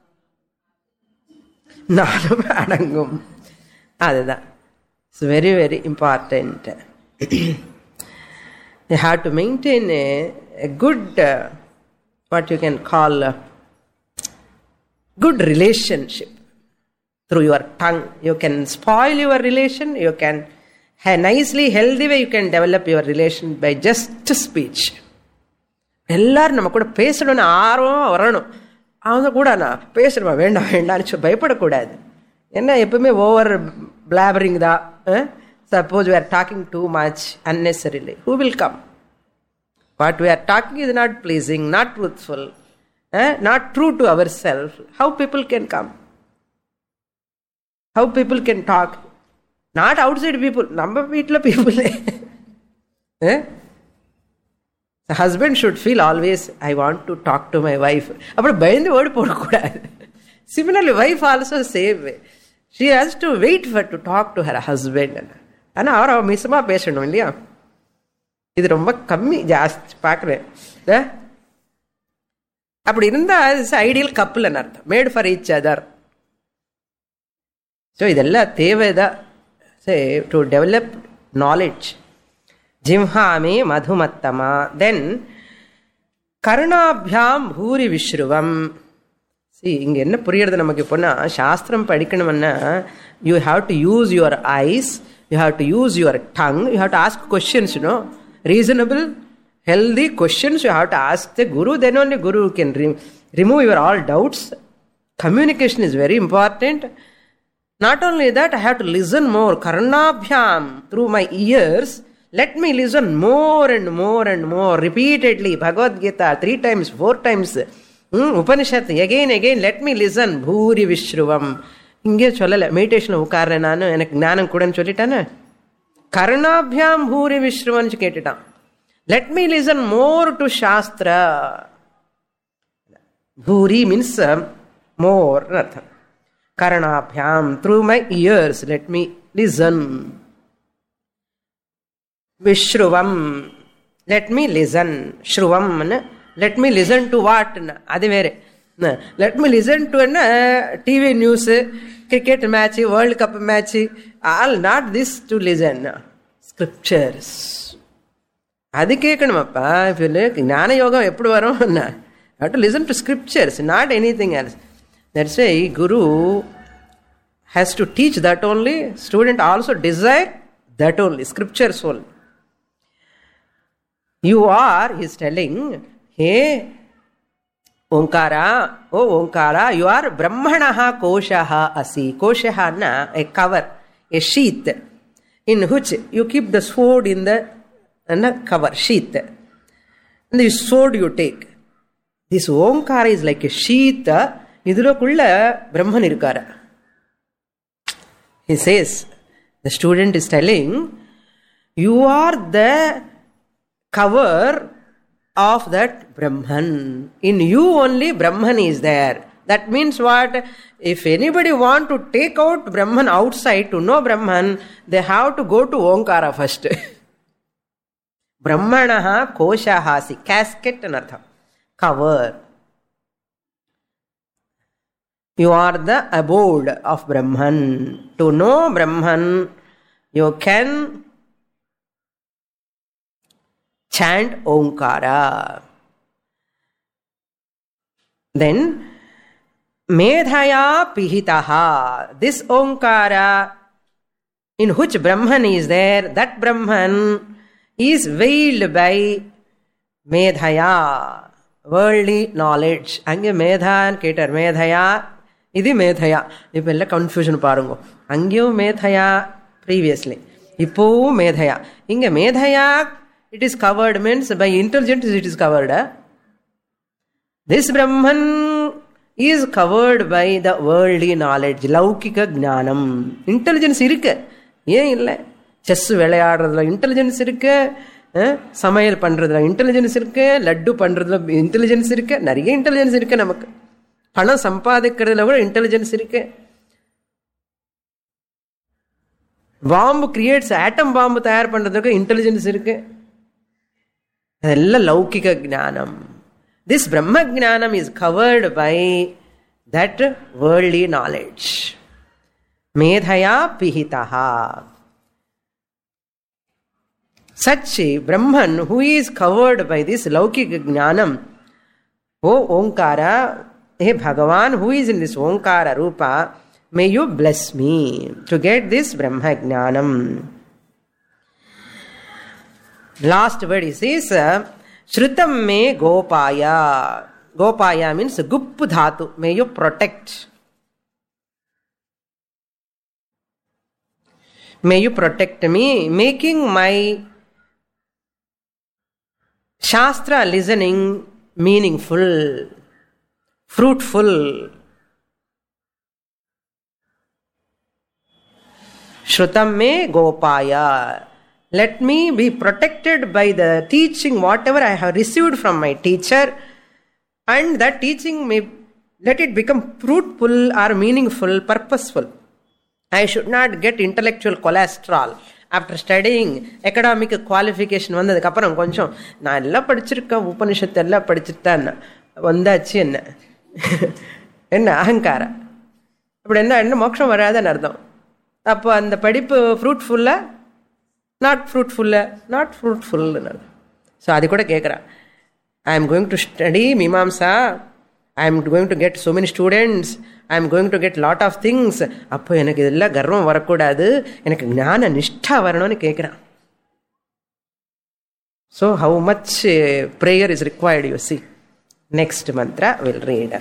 நானும் அடங்கும். அதுதான். It's very very important. You have to maintain a, a good uh, what you can call a good relationship through your tongue. You can spoil your relation. You can have nicely healthy way you can develop your relation by just speech. எல்லாரும் நம்ம கூட பேசணும்னு ஆர்வம் வரணும். அவங்க கூட நான் பேசணுமா வேண்டாம் வேண்டாம்னு பயப்படக்கூடாது. ஏன்னா எப்பவுமே ஓவர் பிளாபரிங் தான். Suppose we are talking too much unnecessarily, who will come? What we are talking is not pleasing, not truthful, eh? not true to ourselves. How people can come? How people can talk? Not outside people, நம்ம வீட்டில் people. eh? The husband should feel always, I want to talk to my wife. அப்புறம் பயந்து ஓடி போடக்கூடாது. Similarly, wife also same way. She has to wait for to talk to her husband. ஆனால் அவர் அவன் மிசமாக பேசணும் இல்லையா? இது ரொம்ப கம்மி, ஜாஸ்தி பார்க்குறேன். அப்படி இருந்தால் ஐடியல் கப்புல்னு அர்த்தம். Made for each other. So இதெல்லாம் தேவைதான். Say to develop knowledge. ஜிம்ஹாமே மதுமத்தமா. தென் கருணாபியாம் பூரி விஸ்ருவம். சி இங்கே என்ன புரியுறது நமக்கு இப்போனா, சாஸ்திரம் படிக்கணும்னா you have to use your eyes, you have to use your tongue, you have to ask questions, no reasonable, healthy questions you have to ask the Guru. Then only Guru can re- remove your all doubts. Communication is very important. Not only that, I have to listen more. Karnabhyam, through my ears, let me listen more and more and more, repeatedly. Bhagavad Gita, three times, four times. Hmm, Upanishad, again, again, let me listen. Bhuri Vishruvam. இங்கே சொல்லலை, மெடிடேஷனில் உட்கார்றேன் நான், எனக்கு ஞானம் கூடன்னு சொல்லிட்டானே. கருணாபியாம் பூரி விஸ்ருவன்னு கேட்டுட்டான். Let me listen more to shastra. பூரி மீன்ஸ் மோர் அர்த்தம். கருணாபியாம், through my ears let me listen. விஸ்ருவம், லெட் மீ லிசன். ஸ்ருவம் let me listen to what, அது வேறு. லெட் மீ லிசன் டு என்ன, TV news, cricket match, world cup match, all not this to listen. Scriptures அது கேட்கணுமாப்பா. இப்போ ஞான யோகம் எப்படி வரும்? You have to listen to scriptures, not anything else. That's why Guru has to teach that only. Student also desire that only, scriptures only. You are, he is telling, hey, Omkara, oh Omkara, you are Brahmanaha Koshaha Asi. Koshaha na, a cover, a sheath, in which you keep the sword in the in a cover, sheath. And the sword you take. This Omkara is like a sheath. Idulokulla Brahman irukara. He says, the student is telling, you are the cover of that Brahman. In you only Brahman is there. That means what? If anybody want to take out Brahman outside to know Brahman, they have to go to Omkara first. Brahmanaha koshahasi, casket anartha, cover. You are the abode of Brahman. To know Brahman, you can chant Omkara. Then, Medhaya Pihitaha. This Omkara, in which Brahman is there, that Brahman is veiled by Medhaya, worldly knowledge. Ange Medha Keter, Medhaya, Idi Medhaya. Ipella confusion parungo. Angyo Medhaya previously. Ipo Medhaya. Inge Medhaya, it is covered, means by intelligence it is covered. Eh? This Brahman is covered by the worldly knowledge, Laukika Jnanam. Intelligence irukku. Yen illa. Chess vilayadradhula intelligence irukku. Samayal pandradhula intelligence irukku. Laddu pandradhula intelligence irukku. Nariya intelligence irukku namakku. Panam sampadikkiradhula kuda intelligence irukku. Bomb creates atom bomb tayar pandradhukku intelligence irukku. Adella laukika jnanam. This Brahma Jnanam is covered by that worldly knowledge. Medhaya Pihitaha. Such a Brahman who is covered by this Laukika Jnanam, O Omkara, hey Bhagavan, who is in this Omkara Rupa, may you bless me to get this Brahma Jnanam. Last word is this. Shrutam me gopaya. Gopaya means gup dhatu. May you protect. May you protect me, making my Shastra listening meaningful, fruitful. Shrutam me gopaya. Let me be protected by the teaching, whatever I have received from my teacher, and that teaching may let it become fruitful or meaningful, purposeful. I should not get intellectual cholesterol after studying academic qualification. Vandha kapparam koncham na ella padichirukka upanishad ella padichitta vandachi enna enna ahankara apdi enna enna moksham varadha ardham. Appo and padippu fruitful a not fruitful, not fruitful. So, adi kuda kekara. I am going to study Mimamsa. I am going to get so many students. I am going to get lot of things. Appo enakku idella garvam varakudadu. Enakku gnana nishtha varanonu kekara. So, how much uh, prayer is required, you see. Next mantra we'll read.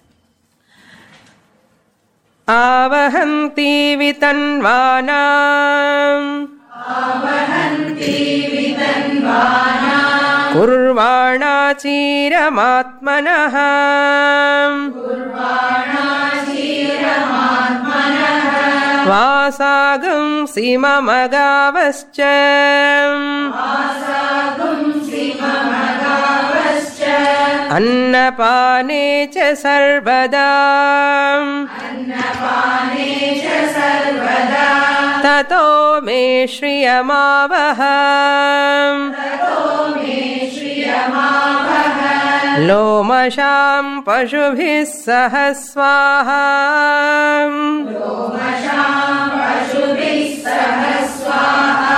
Avahanti vitanvanam Avahanti vitanvana Kurvana chiramatmanaha Kurvana chiramatmanaha Vasagam simamagavascha Vasagam simamagavascha Annapane cha sarvada Annapane cha sarvada Tato me shriyamavaham Tato me shriyamavaham Lomasham pashubhis sahasvaham Lomasham pashubhis sahasvaham.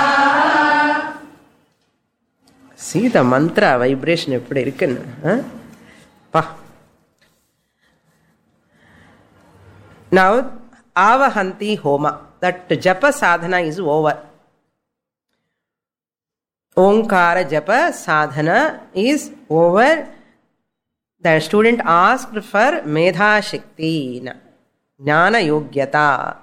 See the mantra vibration eppadi irukku. Pa. Now, avahanti homa. That japa sadhana is over. Omkara japa sadhana is over. The student asked for medha shakti, jnana yogyata.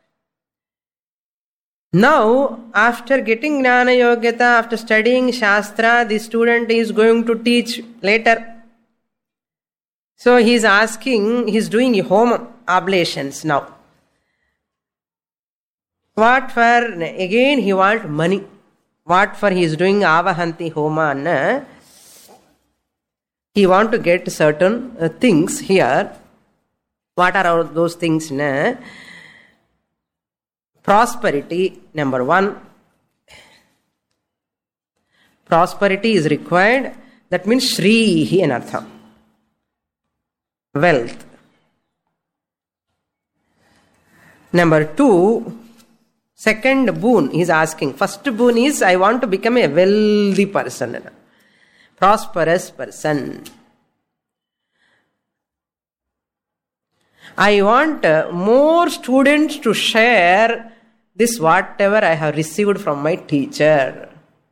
Now, after getting jnana yogyata, after studying shastra, the student is going to teach later. So he is asking, he is doing homa oblations now. What for? Again he wants money. What for he is doing avahanti homa? Na? He want to get certain uh, things here. What are those things? Na? Prosperity, number one. Prosperity is required. That means Shrihi in artham. Wealth. Number two, second boon he is asking. First boon is, I want to become a wealthy person. Prosperous person. I want uh, more students to share this whatever I have received from my teacher.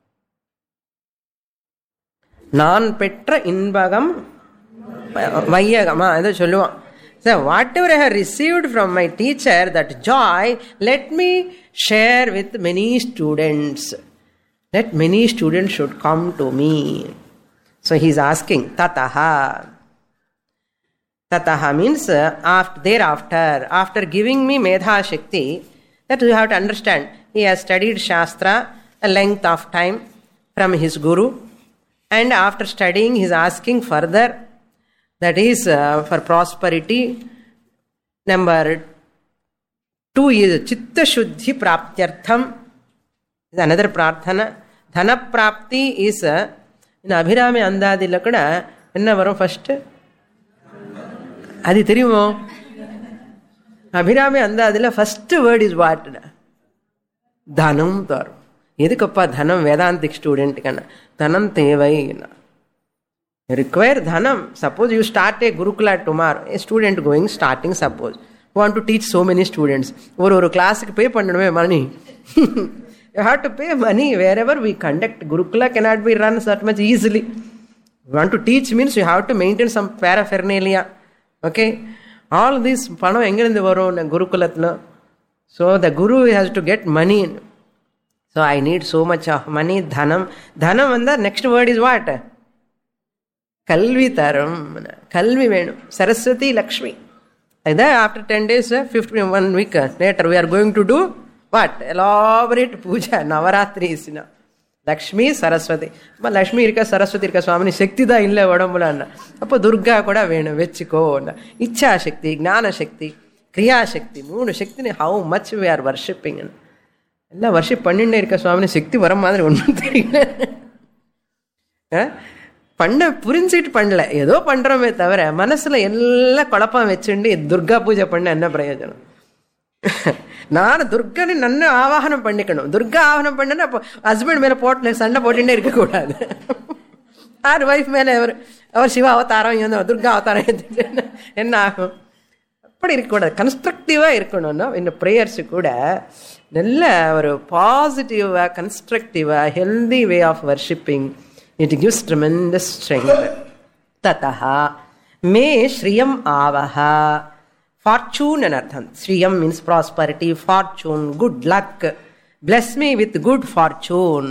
Nan petra inbagam vayyagama. Idu solluvan. So whatever I have received from my teacher, that joy, let me share with many students. Let many students should come to me. So he is asking, tataha. Tataha means uh, after, thereafter, after giving me medha shakti, that you have to understand. He has studied shastra a length of time from his guru, and after studying he is asking further. That is uh, for prosperity. Number two is chitta shuddhi praptyartham. Is another prarthana. Dhana prapti is uh, in Abhirami Andadila kuda enna varum first? Adi theriyumo? Abhirami Andadila first word is what? Dhanam taru. Edukappa dhanam Vedantic student kana. Dhanam tevai. You require dhanam. Suppose you start a Gurukula tomorrow. A student going, starting suppose. You want to teach so many students. Over class pay money. You have to pay money wherever we conduct. Gurukula cannot be run that much easily. You want to teach means you have to maintain some paraphernalia. Okay? All this panam engirindu varum Gurukulatna. So the guru has to get money. So I need so much of money, dhanam. Dhanam and the next word is what? Kalvi taram. Kalvi venum. Saraswati Lakshmi. Like that, after ten days, fifteen, one week later, we are going to do what? Elaborate puja, Navaratri is. Lakshmi, Saraswati. But Lakshmi irka Saraswati irka Swamini Shakti da illa vadambula. Appo Durga koda venu vechiko. Ichha Shakti, Gnana Shakti, Kriya Shakti. Moonu Shakti, how much we are worshipping. Ella worship panninde irka Swamini Shakti varam madri onnu theriyala. Eh? பண்ண புரிஞ்சிட்டு பண்ணல ஏதோ பண்றோமே தவிர மனசுல எல்லா குழப்பம் வச்சுண்டு துர்கா பூஜை பண்ண என்ன பிரயோஜனம்? நான் துர்கனை நன்ன ஆவாகனம் பண்ணிக்கணும். துர்கா ஆவாகனம் பண்ணனா அப்போ ஹஸ்பண்ட் மேல போட்டு சண்டை போட்டுட்டே இருக்க கூடாது. ஆர் வைஃப் மேல அவர் அவர் சிவ அவதாரம் இவன் துர்கா அவதாரம் என்ன ஆகும்? அப்படி இருக்கக்கூடாது. கன்ஸ்ட்ரக்டிவா இருக்கணும்னா இந்த ப்ரேயர்ஸ் கூட நல்ல ஒரு பாசிட்டிவா கன்ஸ்ட்ரக்டிவா healthy way of worshipping. It gives tremendous strength. Tataha me shriyam avaha. Fortune and artham. Shriyam means prosperity, fortune, good luck. Bless me with good fortune.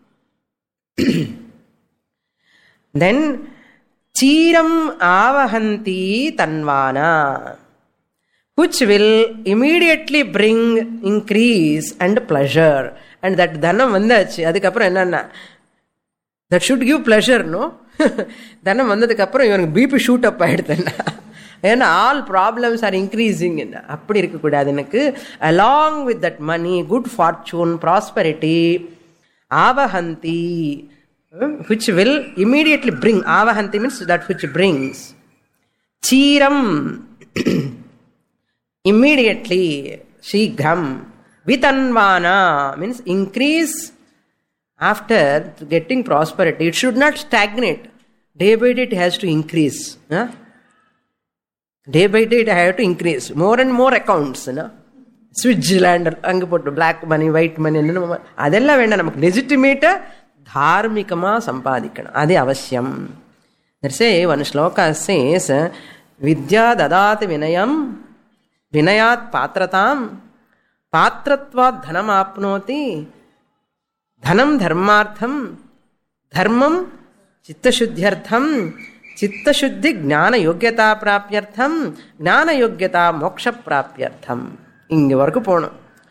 Then chiram avahanti tanvana, which will immediately bring increase and pleasure. And that dhanam vandachu. Adukapra enna? That should give pleasure, no? Dhanam vandadukku appuram ivanukku B P shoot up aayidutha. Ena all problems are increasing. Appadi irukka koodadhu enakku. Along with that money, good fortune, prosperity, avahanti, which will immediately bring. Avahanti means that which brings. Chiram, immediately. Shighram, vitanvana means increase. After getting prosperity, it should not stagnate. Day by day it has to increase. Huh? Day by day it has to increase. More and more accounts. No? Switzerland, அங்கே போட்டு black money, white money, அதெல்லாம் வேண்டாம். நமக்கு லெஜிட்டிமேட்டாக தார்மிகமாக சம்பாதிக்கணும். அது அவசியம். Say one shloka says, Vidya dadat vinayam, vinayat patratam, patratvat dhanam apnoti, dhanam dharmartham, dharmam chitta-shuddhyartham, chitta-shuddhi gnana-yogyata prapyartham, gnana-yogyata moksha-prapyartham. Inge varaku ponum.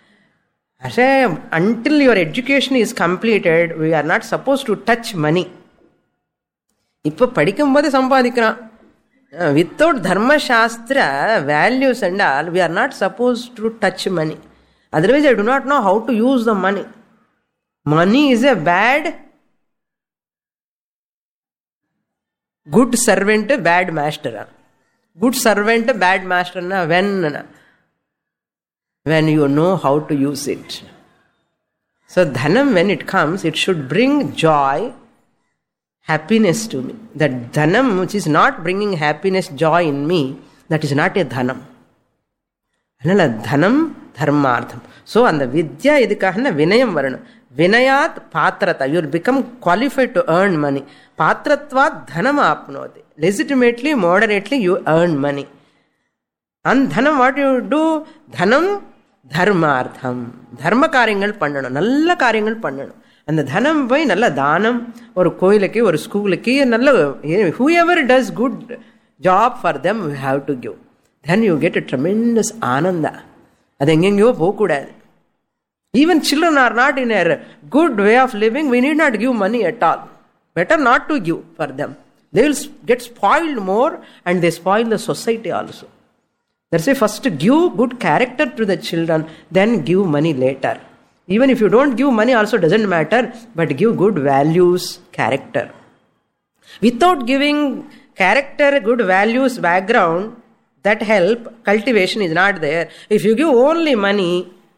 Until your education is completed, we are not supposed to touch money. இப்போ படிக்கும்போது சம்பாதிக்கிறான். Without dharma shastra values and all, we are not supposed to touch money. Otherwise, I do not know how to use the money. Money is a bad, good servant, bad master. Good servant, bad master. When? When you know how to use it. So, dhanam, when it comes, it should bring joy, happiness to me. That dhanam which is not bringing happiness, joy in me, that is not a dhanam. Anala dhanam dharmartham. So and the vidya idukahana vinayam varana. Vinayat patrata. You will become qualified to earn money. Patratvat dhanam apnoti. Legitimately, moderately you earn money. And dhanam, what you do? Dhanam dharmartham. Dharma karyangal pannanum. Nalla karyangal pannanum. அந்த தனம் போய் நல்ல தானம், ஒரு கோயிலுக்கு, ஒரு ஸ்கூலுக்கு, நல்ல whoever does good job for them, we have to give. Then you get a tremendous ananda. அது எங்கெங்கயோ போகக்கூடாது. Even children are not in a good way of living, we need not give money at all. Better not to give for them. They will get spoiled more and they spoil the society also. That's why first give good character to the children, then give money later. Even if you don't give money also doesn't matter, but give good values, character. Without giving character, good values, background, that help, cultivation is not there. If you give only money,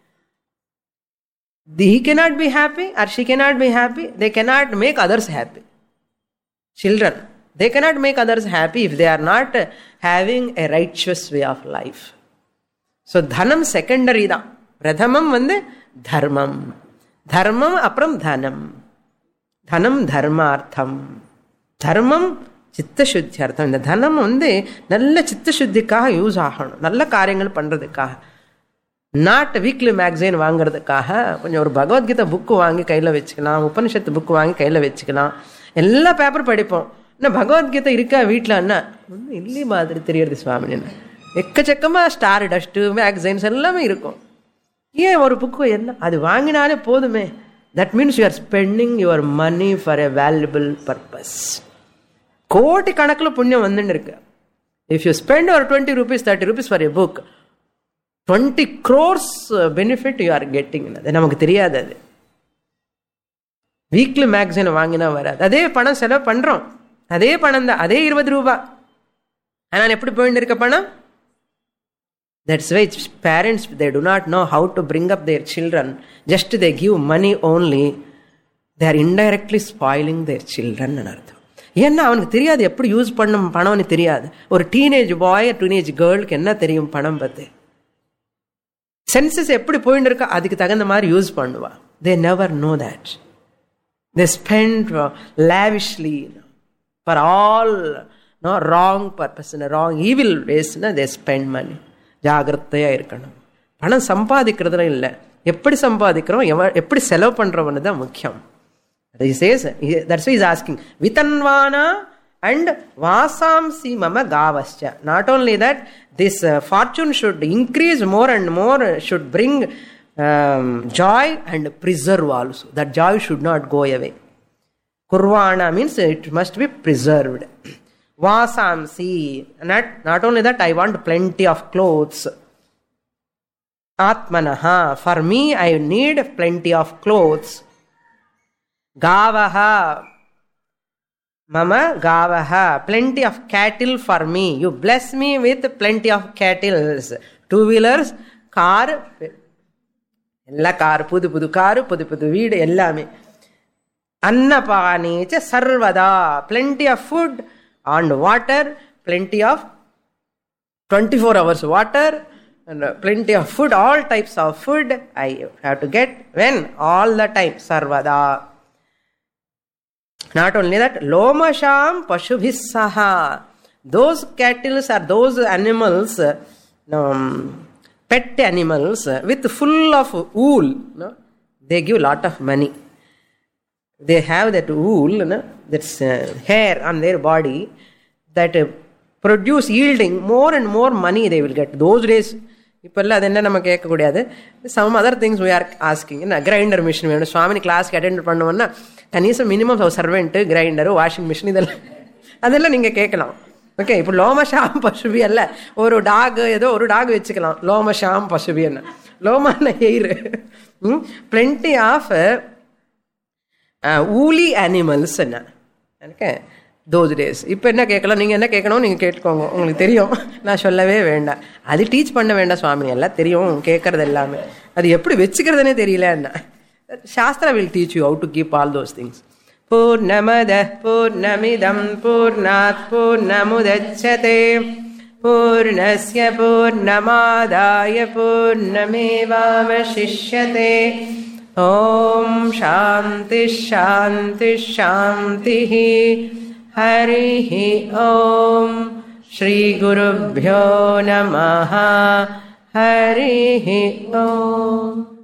he cannot be happy or she cannot be happy. They cannot make others happy. Children, they cannot make others happy if they are not having a righteous way of life. So, dhanam secondary da. Pradhamam vande dharmam. Dharmam apram dhanam. Dhanam dharmartham. Dharmam chitta-shuddhyartham. இந்த தனம் வந்து நல்ல சித்த-சுத்திக்காக use ஆகணும். நல்ல காரியங்கள் பண்ணுறதுக்காக. Not weekly மேக்சின் வாங்கிறதுக்காக கொஞ்சம் ஒரு பகவத்கீதை புக்கு வாங்கி கையில் வச்சுக்கலாம், உபனிஷத்து புக்கு வாங்கி கையில் வச்சுக்கலாம். எல்லா பேப்பர் படிப்போம். என்ன பகவத்கீதை இருக்கா வீட்டில்? என்ன ஒன்றும் இல்லை மாதிரி தெரியறது சுவாமின்னு. எக்கச்சக்கமாக ஸ்டார் டஸ்ட்டு மேக்சின்ஸ் எல்லாமே இருக்கும். ஏன் ஒரு புக்கு என்ன அது வாங்கினாலே போதுமே. That means you are spending your money for a valuable purpose. கோடி கணக்கில் புண்ணியம் வந்துன்னு இருக்கு. இஃப் யூ ஸ்பெண்ட் ஒரு twenty rupees thirty rupees for a book, twenty crores benefit you are getting. அது நமக்கு தெரியாது. அது வீக்லி மேக்சின் வாங்கினா வராது. அதே பணம் செலவு பண்ணுறோம், அதே பணம் தான், அதே இருபது ரூபா. ஆனால் எப்படி போயிட்டு இருக்க பணம்? That's why parents, they do not know how to bring up their children. Just they give money only, they are indirectly spoiling their children. ஏன்னா அவனுக்கு தெரியாது எப்படி யூஸ் பண்ணும் பணம்னு தெரியாது. ஒரு டீனேஜ் பாய், டீனேஜ் கேர்ளுக்கு என்ன தெரியும் பணம் பற்றி? சென்சஸ் எப்படி போயிட்டு இருக்கா அதுக்கு தகுந்த மாதிரி யூஸ் பண்ணுவா. They never know that. They spend lavishly for all no wrong purpose, wrong evil ways. They spend money. ஜாகிரதையாக இருக்கணும். பணம் சம்பாதிக்கிறதுல இல்லை, எப்படி சம்பாதிக்கிறோம், எப்படி செலவு பண்ணுறவன்னு தான் முக்கியம். That's why he's asking vitanvana and vasamsi mama gavascha. Not only that, this uh, fortune should increase more and more, should bring um, joy and preserve also. That joy should not go away. Kurvana means it must be preserved. Vasamsi, not, not only that, I want plenty of clothes. Atmanaha, for me I need plenty of clothes. Gavaha, mama gavaha, plenty of cattle for me. You bless me with plenty of cattle. Two wheelers, car, ella car, pudu pudu car, pudu pudu veedu ellame. Annapani cha sarvada. Plenty of food and water. Plenty of twenty-four hours water. And plenty of food. All types of food I have to get. When? All the time. Sarvada. Not only that. Lomasham pashubhissaha. Those cattle are those animals, um, pet animals with full of wool. No? They give lot of money. They have that wool, no? That's uh, hair on their body that uh, produce yielding more and more money they will get. Those days, some other things we are asking. In a grinder machine, when Swami class attend panna, kanisa minimum of servant, grinder, washing machine. Adella ninga kekkalam. Okay, இப்போ லோமஷாம் பசுபி அல்ல, ஒரு talk ஏதோ ஒரு talk வச்சுக்கலாம். லோமஷாம் பசுபி என்ன லோமான hair. Plenty of woolly animals என்ன. Okay, those days. இப்போ என்ன கேட்கலாம், நீங்கள் என்ன கேட்கணும் நீங்கள் கேட்டுக்கோங்க, உங்களுக்கு தெரியும், நான் சொல்லவே வேண்டாம். அது டீச் பண்ண வேண்டாம் சுவாமி, எல்லாம் தெரியும் கேட்கறது எல்லாமே. அது எப்படி வச்சுக்கிறதுனே தெரியல என்ன. Shastra will teach you how to keep all those things. Purnamada Purnamidam Purnat Purnamudachyate Purnasya Purnamadaya Purnamevavashishyate. Om Shanti Shanti Shanti Harihi Om. Shri Gurubhyo Namaha. Harihi Om.